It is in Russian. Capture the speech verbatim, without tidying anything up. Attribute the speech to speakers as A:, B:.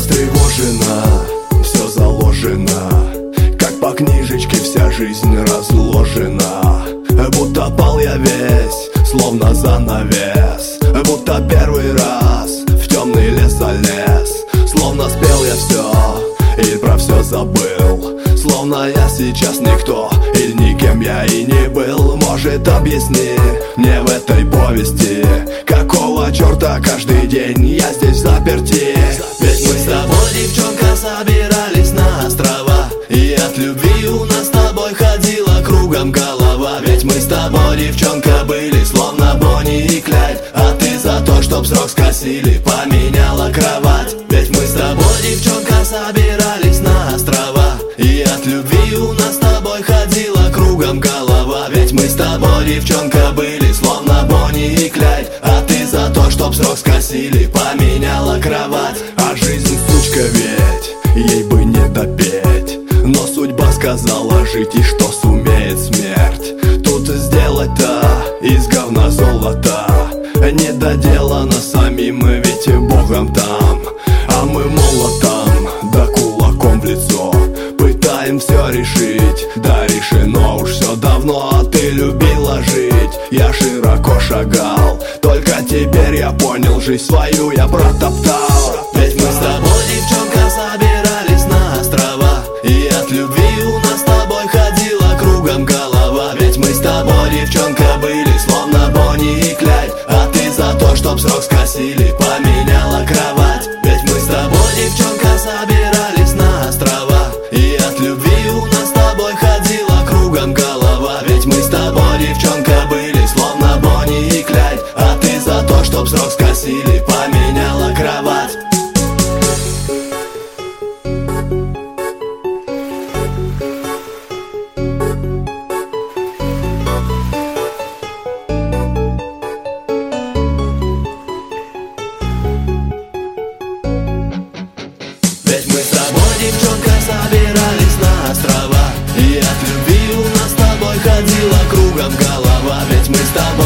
A: растревожено, все заложено, как по книжечке вся жизнь разложена. Будто пал я весь, словно занавес, будто первый раз в темный лес залез. Словно спел я все и про все забыл, словно я сейчас никто или никем я и не был. Может, объясни мне в этой повести, какого черта каждый день я здесь заперти? Ведь мы с тобой, девчонка, собирались на острова, и от любви у нас с тобой ходила кругом голова. Ведь мы с тобой, девчонка, были словно Бонни и Клайд, а ты за то, чтоб срок скосили, поменяла кровать. Ведь мы с тобой, девчонка, собирались на острова, и от любви у нас с тобой ходила кругом голова. Ведь мы с тобой, девчонка, были словно Бонни и Клайд, а ты за то, чтоб срок скосили, поменяла кровать. А жизнь сучка ведь, ей бы не допеть, но судьба сказала жить, и что сумеет смерть тут сделать-то из говна золота. Не доделано самим, ведь Богом там, а мы молотом да кулаком в лицо пытаем все решить. Да решено уж все давно, а ты любила жить, я широко шагал, только теперь я понял, жизнь свою я протоптал. Ведь мы с тобой, девчонка, собирались на острова, и от любви у нас с тобой ходила кругом голова. Ведь мы с тобой, девчонка, были словно Бонни и Клайд, а ты за то, чтоб срок скосили, поменяла кровать. Ведь мы с тобой, девчонка, собирались на острова, и от любви у нас с тобой ходила кругом голова. Ведь мы с тобой, девчонка, были словно Бонни и Клайд, а ты за то, чтоб срок скосили, поменяла кровать. Ведь мы с тобой, девчонка, собирались на острова, и от любви у нас с тобой ходила кругом голова. Ведь мы с тобой